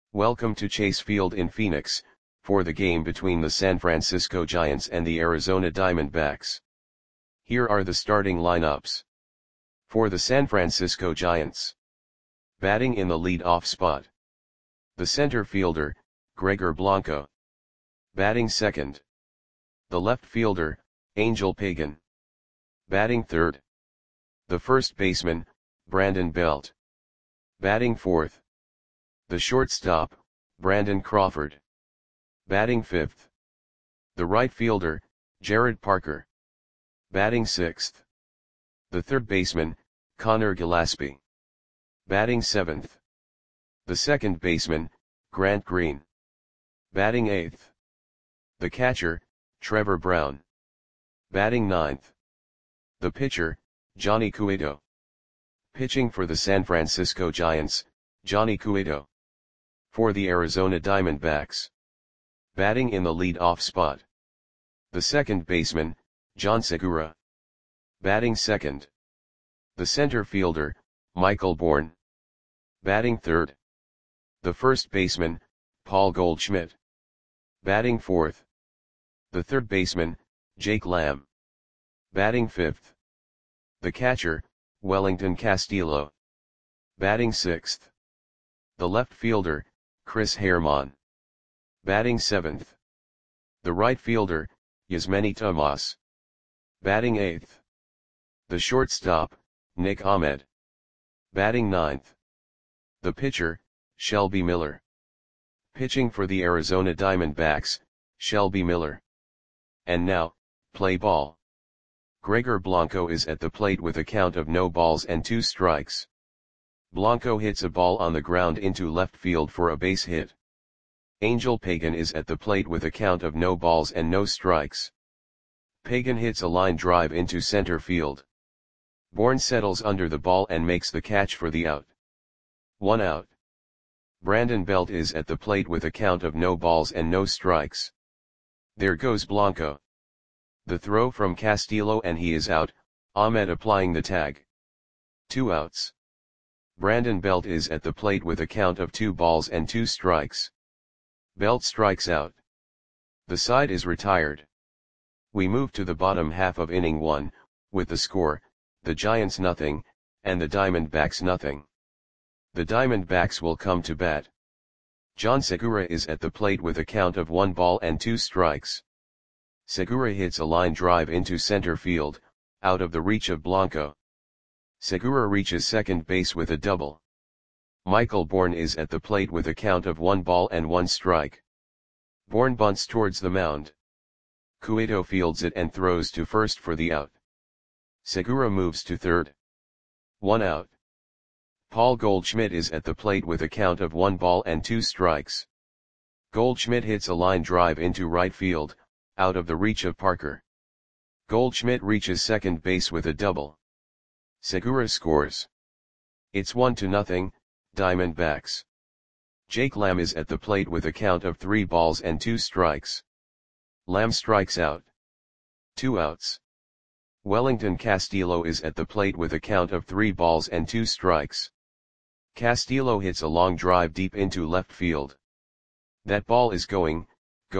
Welcome to Chase Field in Phoenix, for the game between the San Francisco Giants and the Arizona Diamondbacks. Here are the starting lineups. For the San Francisco Giants. Batting in the lead-off spot. The center fielder, Gregor Blanco. Batting second. The left fielder, Angel Pagan. Batting third. The first baseman, Brandon Belt. Batting fourth. The shortstop, Brandon Crawford. Batting fifth. The right fielder, Jared Parker. Batting sixth. The third baseman, Connor Gillaspie. Batting seventh. The second baseman, Grant Green. Batting eighth. The catcher, Trevor Brown. Batting ninth. The pitcher, Johnny Cueto. Pitching for the San Francisco Giants, Johnny Cueto. For the Arizona Diamondbacks. Batting in the lead-off spot. The second baseman, John Segura. Batting second. The center fielder, Michael Bourn. Batting third. The first baseman, Paul Goldschmidt. Batting fourth. The third baseman, Jake Lamb. Batting fifth. The catcher, Wellington Castillo. Batting sixth. The left fielder, Chris Herrmann. Batting seventh. The right fielder, Yasmany Tomas. Batting eighth. The shortstop, Nick Ahmed. Batting ninth. The pitcher, Shelby Miller. Pitching for the Arizona Diamondbacks, Shelby Miller. And now, play ball. Gregor Blanco is at the plate with a count of no balls and 2 strikes. Blanco hits a ball on the ground into left field for a base hit. Angel Pagan is at the plate with a count of no balls and no strikes. Pagan hits a line drive into center field. Bourn settles under the ball and makes the catch for the out. 1 out. Brandon Belt is at the plate with a count of no balls and no strikes. There goes Blanco. The throw from Castillo and he is out, Ahmed applying the tag. 2 outs. Brandon Belt is at the plate with a count of 2 balls and 2 strikes. Belt strikes out. The side is retired. We move to the bottom half of inning 1, with the score, the Giants nothing, and the Diamondbacks nothing. The Diamondbacks will come to bat. John Segura is at the plate with a count of 1 ball and 2 strikes. Segura hits a line drive into center field, out of the reach of Blanco. Segura reaches second base with a double. Michael Bourn is at the plate with a count of 1 ball and 1 strike. Bourn bunts towards the mound. Cueto fields it and throws to first for the out. Segura moves to third. 1 out. Paul Goldschmidt is at the plate with a count of 1 ball and 2 strikes. Goldschmidt hits a line drive into right field, out of the reach of Parker. Goldschmidt reaches second base with a double. Segura scores. It's 1-0, Diamondbacks. Jake Lamb is at the plate with a count of 3 balls and 2 strikes. Lamb strikes out. 2 outs. Wellington Castillo is at the plate with a count of 3 balls and 2 strikes. Castillo hits a long drive deep into left field. That ball is gone.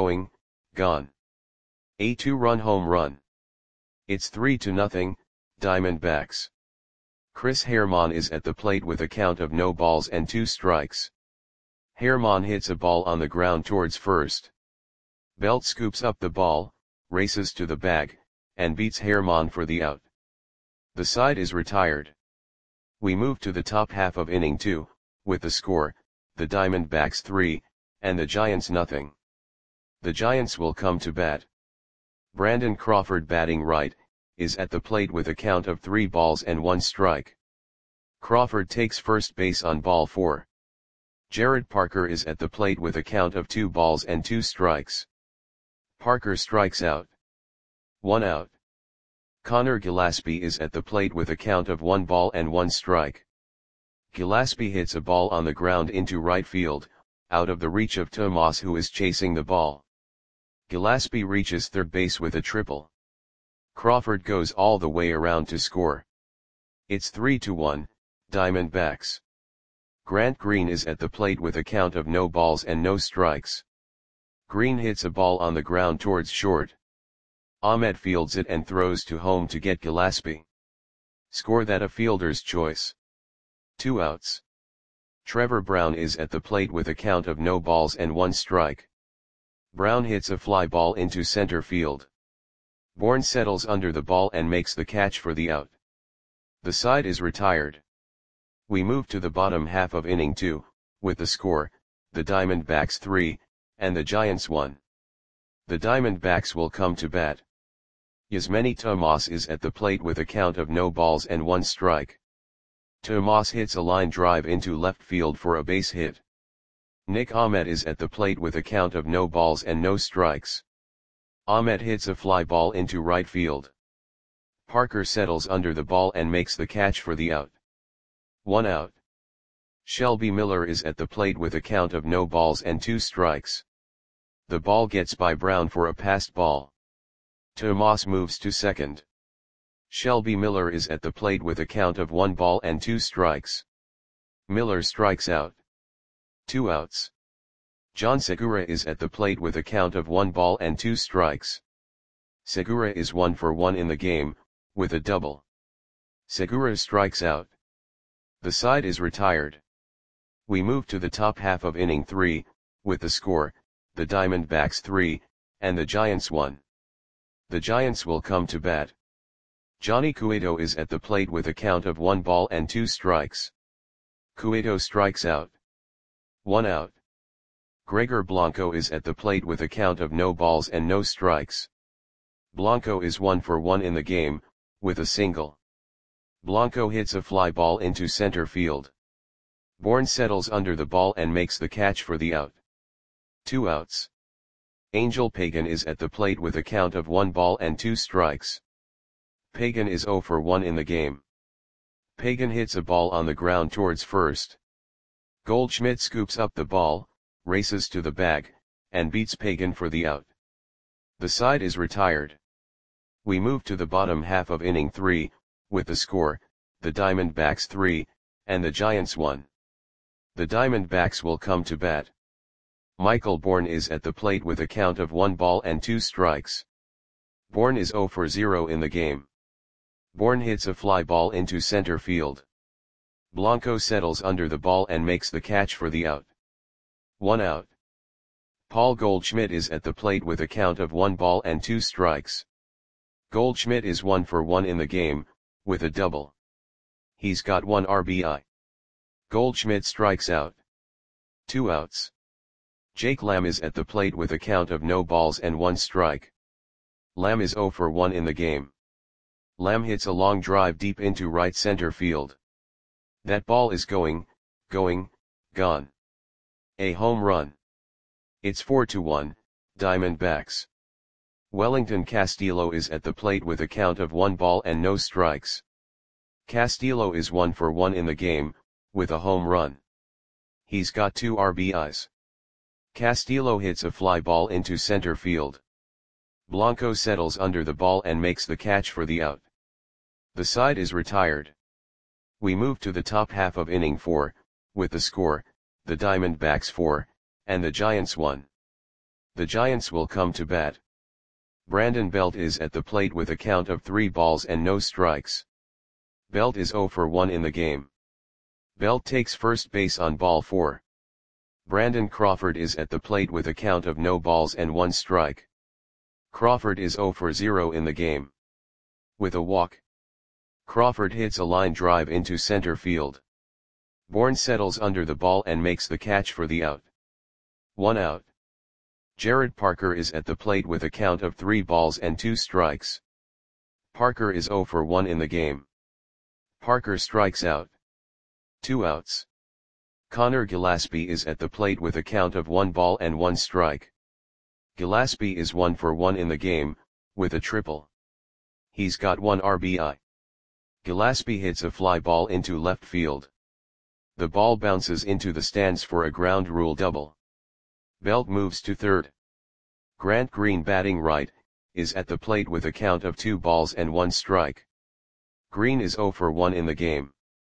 A 2-run home run. It's 3-0, Diamondbacks. Chris Herrmann is at the plate with a count of no balls and 2 strikes. Herrmann hits a ball on the ground towards first. Belt scoops up the ball, races to the bag, and beats Herrmann for the out. The side is retired. We move to the top half of inning 2, with the score, the Diamondbacks 3, and the Giants nothing. The Giants will come to bat. Brandon Crawford batting right, is at the plate with a count of 3 balls and 1 strike. Crawford takes first base on ball 4. Jared Parker is at the plate with a count of 2 balls and 2 strikes. Parker strikes out. 1 out. Connor Gillaspie is at the plate with a count of 1 ball and 1 strike. Gillaspie hits a ball on the ground into right field, out of the reach of Tomas who is chasing the ball. Gillaspie reaches third base with a triple. Crawford goes all the way around to score. It's 3-1, Diamondbacks. Grant Green is at the plate with a count of no balls and no strikes. Green hits a ball on the ground towards short. Ahmed fields it and throws to home to get Gillespie. Score that a fielder's choice. 2 outs. Trevor Brown is at the plate with a count of no balls and 1 strike. Brown hits a fly ball into center field. Bourne settles under the ball and makes the catch for the out. The side is retired. We move to the bottom half of inning 2, with the score, the Diamondbacks 3, and the Giants 1. The Diamondbacks will come to bat. Yasmany Tomas is at the plate with a count of no balls and 1 strike. Tomas hits a line drive into left field for a base hit. Nick Ahmed is at the plate with a count of no balls and no strikes. Ahmed hits a fly ball into right field. Parker settles under the ball and makes the catch for the out. 1 out. Shelby Miller is at the plate with a count of no balls and 2 strikes. The ball gets by Brown for a passed ball. Tomas moves to second. Shelby Miller is at the plate with a count of 1 ball and 2 strikes. Miller strikes out. 2 outs. John Segura is at the plate with a count of 1 ball and 2 strikes. Segura is 1 for 1 in the game, with a double. Segura strikes out. The side is retired. We move to the top half of inning 3, with the score, the Diamondbacks 3, and the Giants 1. The Giants will come to bat. Johnny Cueto is at the plate with a count of 1 ball and 2 strikes. Cueto strikes out. 1 out. Gregor Blanco is at the plate with a count of no balls and no strikes. Blanco is 1 for 1 in the game, with a single. Blanco hits a fly ball into center field. Bourne settles under the ball and makes the catch for the out. 2 outs. Angel Pagan is at the plate with a count of 1 ball and 2 strikes. Pagan is 0 for 1 in the game. Pagan hits a ball on the ground towards first. Goldschmidt scoops up the ball, races to the bag, and beats Pagan for the out. The side is retired. We move to the bottom half of inning 3, with the score, the Diamondbacks 3, and the Giants 1. The Diamondbacks will come to bat. Michael Bourne is at the plate with a count of 1 ball and 2 strikes. Bourne is 0 for 0 in the game. Bourne hits a fly ball into center field. Blanco settles under the ball and makes the catch for the out. 1 out. Paul Goldschmidt is at the plate with a count of 1 ball and 2 strikes. Goldschmidt is 1 for 1 in the game, with a double. He's got 1 RBI. Goldschmidt strikes out. 2 outs. Jake Lamb is at the plate with a count of no balls and 1 strike. Lamb is 0 for 1 in the game. Lamb hits a long drive deep into right center field. That ball is going, gone. A home run. It's 4-1, Diamondbacks. Wellington Castillo is at the plate with a count of 1 ball and no strikes. Castillo is 1 for 1 in the game, with a home run. He's got 2 RBIs. Castillo hits a fly ball into center field. Blanco settles under the ball and makes the catch for the out. The side is retired. We move to the top half of inning 4, with the score, the Diamondbacks 4, and the Giants 1. The Giants will come to bat. Brandon Belt is at the plate with a count of 3 balls and no strikes. Belt is 0 for 1 in the game. Belt takes first base on ball 4. Brandon Crawford is at the plate with a count of no balls and 1 strike. Crawford is 0 for 0 in the game. With a walk. Crawford hits a line drive into center field. Bourne settles under the ball and makes the catch for the out. 1 out. Jared Parker is at the plate with a count of 3 balls and 2 strikes. Parker is 0 for 1 in the game. Parker strikes out. 2 outs. Connor Gillespie is at the plate with a count of 1 ball and 1 strike. Gillespie is 1 for 1 in the game, with a triple. He's got 1 RBI. Gillespie hits a fly ball into left field. The ball bounces into the stands for a ground rule double. Belt moves to third. Grant Green, batting right, is at the plate with a count of 2 balls and 1 strike. Green is 0 for 1 in the game.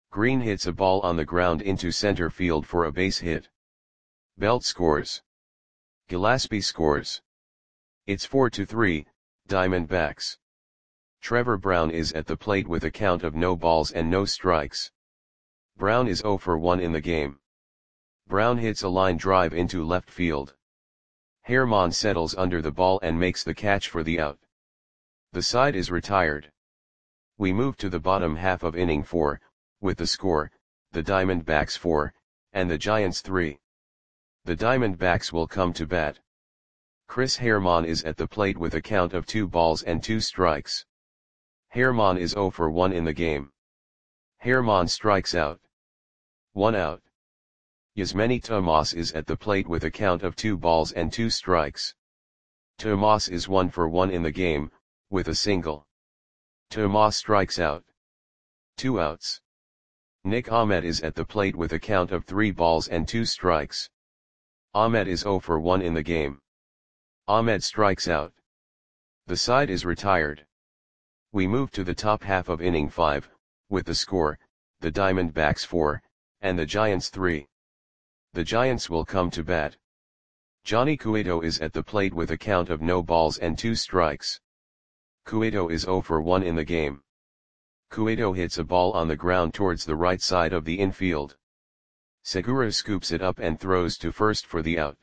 Green hits a ball on the ground into center field for a base hit. Belt scores. Gillespie scores. It's 4-3, Diamondbacks. Trevor Brown is at the plate with a count of no balls and no strikes. Brown is 0 for 1 in the game. Brown hits a line drive into left field. Herman settles under the ball and makes the catch for the out. The side is retired. We move to the bottom half of inning 4, with the score, the Diamondbacks 4, and the Giants 3. The Diamondbacks will come to bat. Chris Herman is at the plate with a count of 2 balls and 2 strikes. Herman is 0 for 1 in the game. Herman strikes out. 1 out. Yasmany Tomas is at the plate with a count of 2 balls and 2 strikes. Tomas is 1 for 1 in the game, with a single. Tomas strikes out. 2 outs. Nick Ahmed is at the plate with a count of 3 balls and 2 strikes. Ahmed is 0 for 1 in the game. Ahmed strikes out. The side is retired. We move to the top half of inning 5, with the score, the Diamondbacks 4, and the Giants 3. The Giants will come to bat. Johnny Cueto is at the plate with a count of no balls and 2 strikes. Cueto is 0 for 1 in the game. Cueto hits a ball on the ground towards the right side of the infield. Segura scoops it up and throws to first for the out.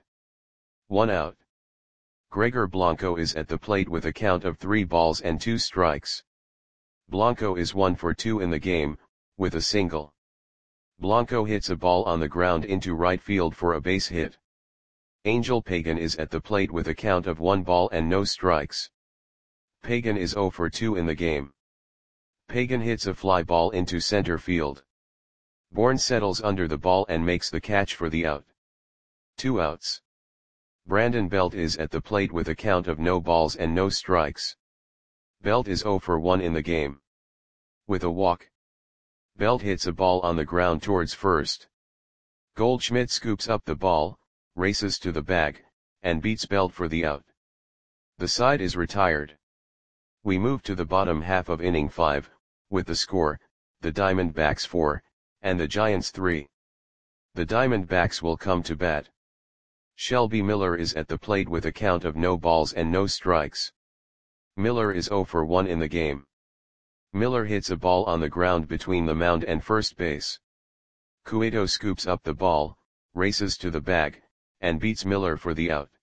1 out. Gregor Blanco is at the plate with a count of 3 balls and 2 strikes. Blanco is 1 for 2 in the game, with a single. Blanco hits a ball on the ground into right field for a base hit. Angel Pagan is at the plate with a count of 1 ball and no strikes. Pagan is 0 for 2 in the game. Pagan hits a fly ball into center field. Bourne settles under the ball and makes the catch for the out. 2 outs. Brandon Belt is at the plate with a count of no balls and no strikes. Belt is 0 for 1 in the game. With a walk. Belt hits a ball on the ground towards first. Goldschmidt scoops up the ball, races to the bag, and beats Belt for the out. The side is retired. We move to the bottom half of inning 5, with the score, the Diamondbacks 4, and the Giants 3. The Diamondbacks will come to bat. Shelby Miller is at the plate with a count of no balls and no strikes. Miller is 0 for 1 in the game. Miller hits a ball on the ground between the mound and first base. Cueto scoops up the ball, races to the bag, and beats Miller for the out.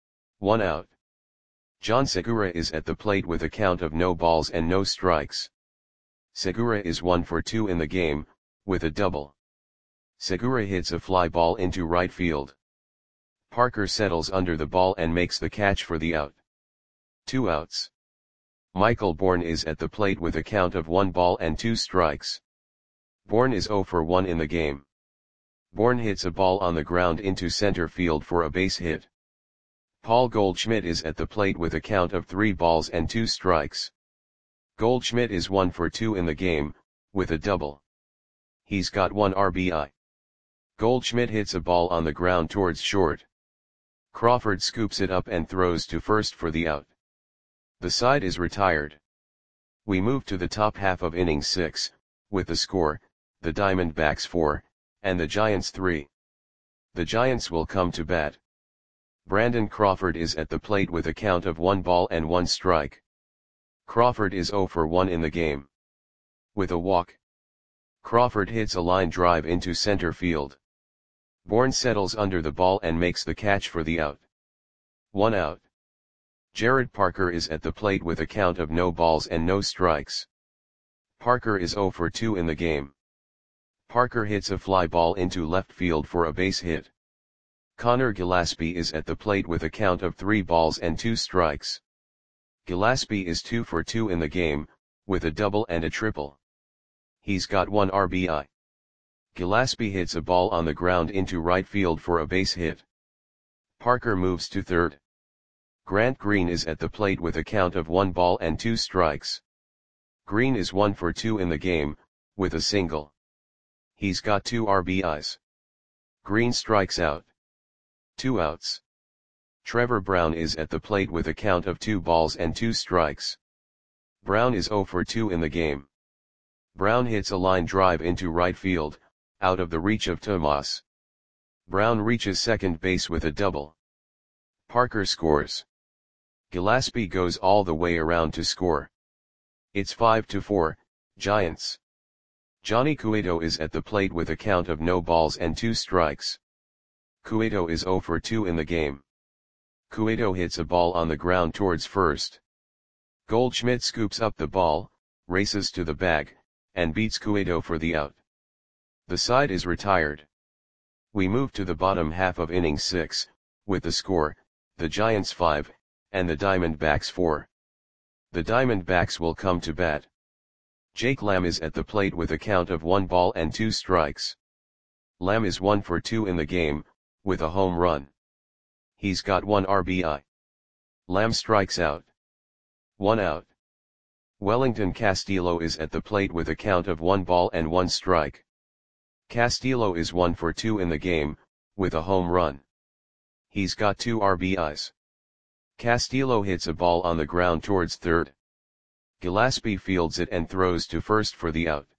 1 out. John Segura is at the plate with a count of no balls and no strikes. Segura is 1 for 2 in the game, with a double. Segura hits a fly ball into right field. Parker settles under the ball and makes the catch for the out. 2 outs. Michael Bourne is at the plate with a count of 1 ball and 2 strikes. Bourne is 0 for 1 in the game. Bourne hits a ball on the ground into center field for a base hit. Paul Goldschmidt is at the plate with a count of 3 balls and 2 strikes. Goldschmidt is 1 for 2 in the game, with a double. He's got 1 RBI. Goldschmidt hits a ball on the ground towards short. Crawford scoops it up and throws to first for the out. The side is retired. We move to the top half of inning 6, with the score, the Diamondbacks 4, and the Giants 3. The Giants will come to bat. Brandon Crawford is at the plate with a count of 1 ball and 1 strike. Crawford is 0 for 1 in the game. With a walk. Crawford hits a line drive into center field. Bourne settles under the ball and makes the catch for the out. 1 out. Jared Parker is at the plate with a count of no balls and no strikes. Parker is 0 for 2 in the game. Parker hits a fly ball into left field for a base hit. Connor Gillespie is at the plate with a count of 3 balls and 2 strikes. Gillespie is 2 for 2 in the game, with a double and a triple. He's got 1 RBI. Gillespie hits a ball on the ground into right field for a base hit. Parker moves to third. Grant Green is at the plate with a count of 1 ball and 2 strikes. Green is 1 for 2 in the game, with a single. He's got 2 RBIs. Green strikes out. 2 outs. Trevor Brown is at the plate with a count of 2 balls and 2 strikes. Brown is 0 for 2 in the game. Brown hits a line drive into right field, out of the reach of Tomas. Brown reaches second base with a double. Parker scores. Gillespie goes all the way around to score. It's 5-4, Giants. Johnny Cueto is at the plate with a count of no balls and 2 strikes. Cueto is 0 for 2 in the game. Cueto hits a ball on the ground towards first. Goldschmidt scoops up the ball, races to the bag, and beats Cueto for the out. The side is retired. We move to the bottom half of inning 6, with the score, the Giants 5, and the Diamondbacks 4. The Diamondbacks will come to bat. Jake Lamb is at the plate with a count of 1 ball and 2 strikes. Lamb is 1 for 2 in the game, with a home run. He's got 1 RBI. Lamb strikes out. 1 out. Wellington Castillo is at the plate with a count of 1 ball and 1 strike. Castillo is 1 for 2 in the game, with a home run. He's got 2 RBIs. Castillo hits a ball on the ground towards third. Gillespie fields it and throws to first for the out.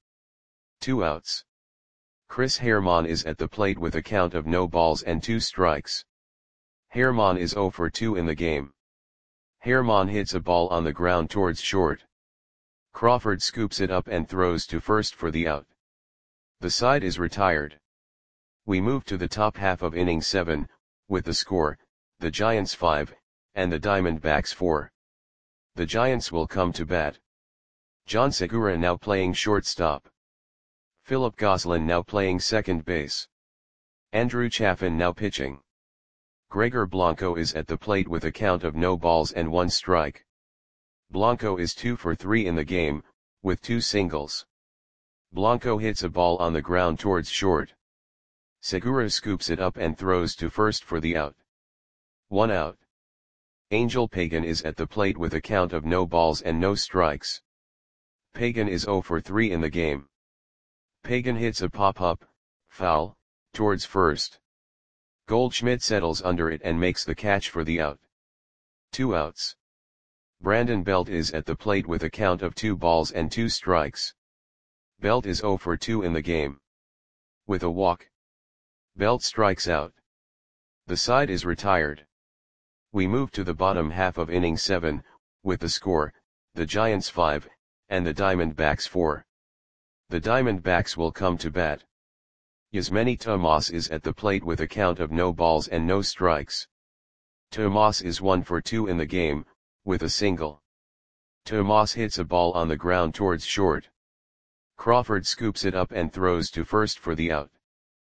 2 outs. Chris Herrmann is at the plate with a count of no balls and 2 strikes. Herrmann is 0 for 2 in the game. Herrmann hits a ball on the ground towards short. Crawford scoops it up and throws to first for the out. The side is retired. We move to the top half of inning 7, with the score, the Giants 5, and the Diamondbacks 4. The Giants will come to bat. John Segura now playing shortstop. Philip Gosselin now playing second base. Andrew Chafin now pitching. Gregor Blanco is at the plate with a count of no balls and 1 strike. Blanco is 2 for 3 in the game, with 2 singles. Blanco hits a ball on the ground towards short. Segura scoops it up and throws to first for the out. 1 out. Angel Pagan is at the plate with a count of no balls and no strikes. Pagan is 0 for 3 in the game. Pagan hits a pop-up, foul, towards first. Goldschmidt settles under it and makes the catch for the out. 2 outs. Brandon Belt is at the plate with a count of 2 balls and 2 strikes. Belt is 0 for 2 in the game. With a walk. Belt strikes out. The side is retired. We move to the bottom half of inning 7, with the score, the Giants 5, and the Diamondbacks 4. The Diamondbacks will come to bat. Yasmany Tomas is at the plate with a count of no balls and no strikes. Tomas is 1 for 2 in the game, with a single. Tomas hits a ball on the ground towards short. Crawford scoops it up and throws to first for the out.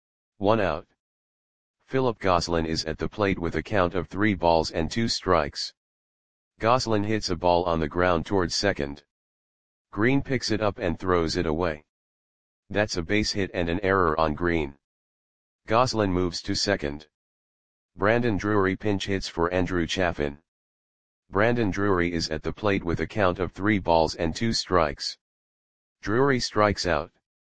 1 out. Philip Gosselin is at the plate with a count of 3 balls and 2 strikes. Gosselin hits a ball on the ground towards second. Green picks it up and throws it away. That's a base hit and an error on Green. Gosselin moves to second. Brandon Drury pinch hits for Andrew Chafin. Brandon Drury is at the plate with a count of 3 balls and 2 strikes. Drury strikes out.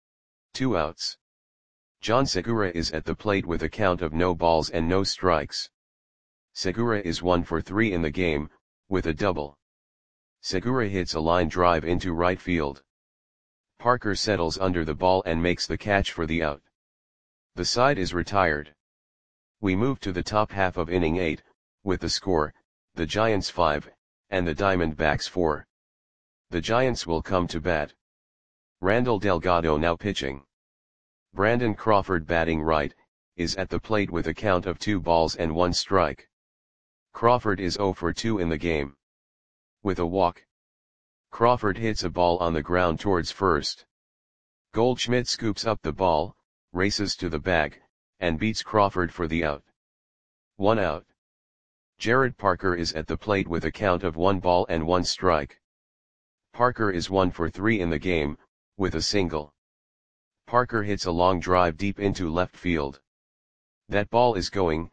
2 outs. John Segura is at the plate with a count of no balls and no strikes. Segura is 1 for 3 in the game, with a double. Segura hits a line drive into right field. Parker settles under the ball and makes the catch for the out. The side is retired. We move to the top half of inning 8, with the score, the Giants 5, and the Diamondbacks 4. The Giants will come to bat. Randall Delgado now pitching. Brandon Crawford batting right, is at the plate with a count of 2 balls and 1 strike. Crawford is 0 for 2 in the game. With a walk. Crawford hits a ball on the ground towards first. Goldschmidt scoops up the ball, races to the bag, and beats Crawford for the out. 1 out. Jared Parker is at the plate with a count of 1 ball and 1 strike. Parker is 1 for 3 in the game, with a single. Parker hits a long drive deep into left field. That ball is gone.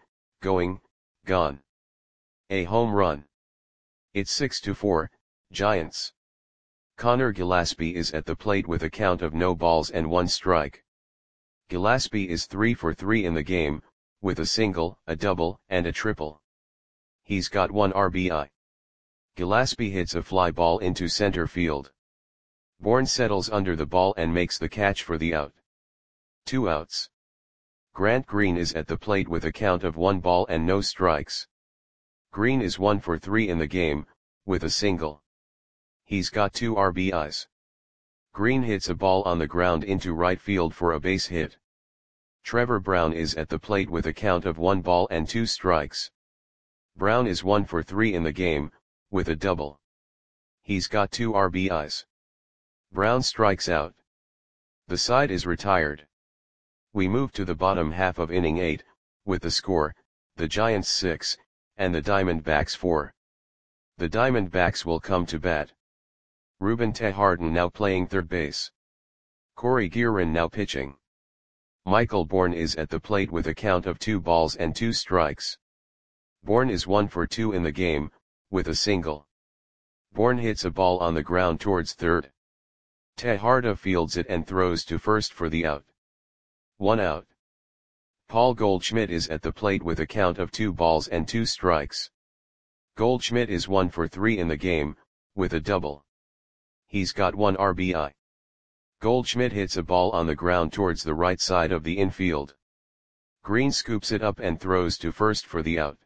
A home run. It's 6-4, Giants. Connor Gillespie is at the plate with a count of no balls and 1 strike. Gillespie is 3 for 3 in the game, with a single, a double, and a triple. He's got 1 RBI. Gillespie hits a fly ball into center field. Bourne settles under the ball and makes the catch for the out. 2 outs. Grant Green is at the plate with a count of 1 ball and no strikes. Green is 1 for 3 in the game, with a single. He's got 2 RBIs. Green hits a ball on the ground into right field for a base hit. Trevor Brown is at the plate with a count of 1 ball and 2 strikes. Brown is 1 for 3 in the game, with a double. He's got 2 RBIs. Brown strikes out. The side is retired. We move to the bottom half of inning 8, with the score, the Giants 6, and the Diamondbacks 4. The Diamondbacks will come to bat. Ruben Tejarden now playing third base. Corey Guerin now pitching. Michael Bourne is at the plate with a count of 2 balls and 2 strikes. Bourne is 1 for 2 in the game, with a single. Bourne hits a ball on the ground towards third. Tejarden fields it and throws to first for the out. 1 out. Paul Goldschmidt is at the plate with a count of 2 balls and 2 strikes. Goldschmidt is 1 for 3 in the game, with a double. He's got 1 RBI. Goldschmidt hits a ball on the ground towards the right side of the infield. Green scoops it up and throws to first for the out.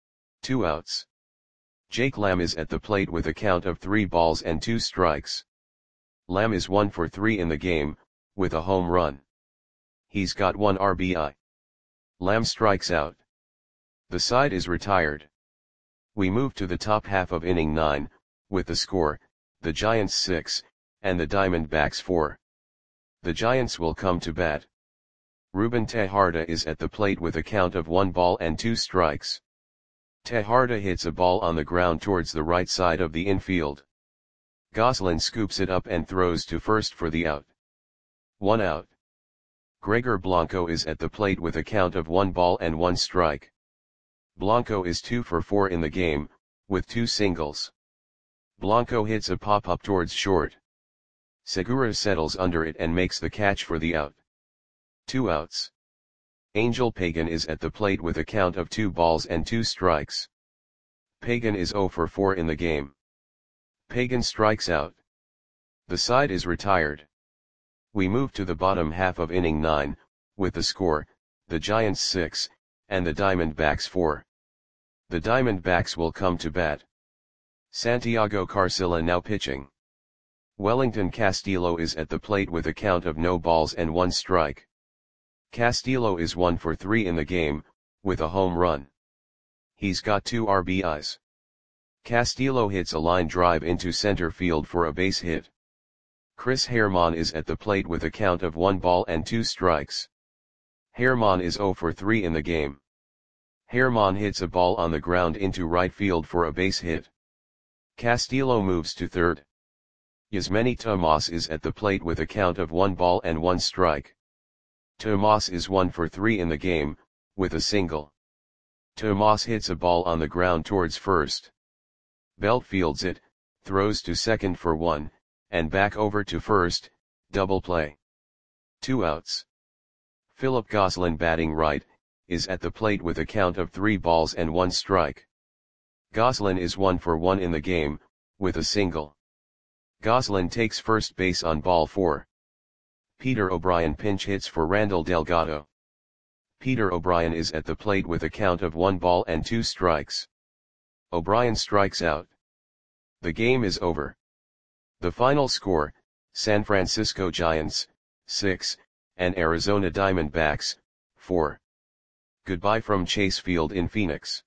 2 outs. Jake Lamb is at the plate with a count of 3 balls and 2 strikes. Lamb is 1 for 3 in the game, with a home run. He's got 1 RBI. Lamb strikes out. The side is retired. We move to the top half of inning 9, with the score, the Giants 6, and the Diamondbacks 4. The Giants will come to bat. Ruben Tejarden is at the plate with a count of 1 ball and 2 strikes. Tejarden hits a ball on the ground towards the right side of the infield. Goslin scoops it up and throws to first for the out. 1 out. Gregor Blanco is at the plate with a count of 1 ball and 1 strike. Blanco is 2 for 4 in the game, with 2 singles. Blanco hits a pop-up towards short. Segura settles under it and makes the catch for the out. 2 outs. Angel Pagan is at the plate with a count of 2 balls and 2 strikes. Pagan is 0 for 4 in the game. Pagan strikes out. The side is retired. We move to the bottom half of inning 9, with the score, the Giants 6, and the Diamondbacks 4. The Diamondbacks will come to bat. Santiago Carcilla now pitching. Wellington Castillo is at the plate with a count of no balls and 1 strike. Castillo is 1 for 3 in the game, with a home run. He's got 2 RBIs. Castillo hits a line drive into center field for a base hit. Chris Herrmann is at the plate with a count of 1 ball and 2 strikes. Herrmann is 0 for 3 in the game. Herrmann hits a ball on the ground into right field for a base hit. Castillo moves to third. Yasmany Tomas is at the plate with a count of 1 ball and 1 strike. Tomas is 1 for 3 in the game, with a single. Tomas hits a ball on the ground towards first. Belt fields it, throws to second for 1, and back over to first, double play. 2 outs. Philip Goslin batting right, is at the plate with a count of 3 balls and 1 strike. Goslin is 1 for 1 in the game, with a single. Goslin takes first base on ball 4. Peter O'Brien pinch hits for Randall Delgado. Peter O'Brien is at the plate with a count of 1 ball and 2 strikes. O'Brien strikes out. The game is over. The final score, San Francisco Giants, 6, and Arizona Diamondbacks, 4. Goodbye from Chase Field in Phoenix.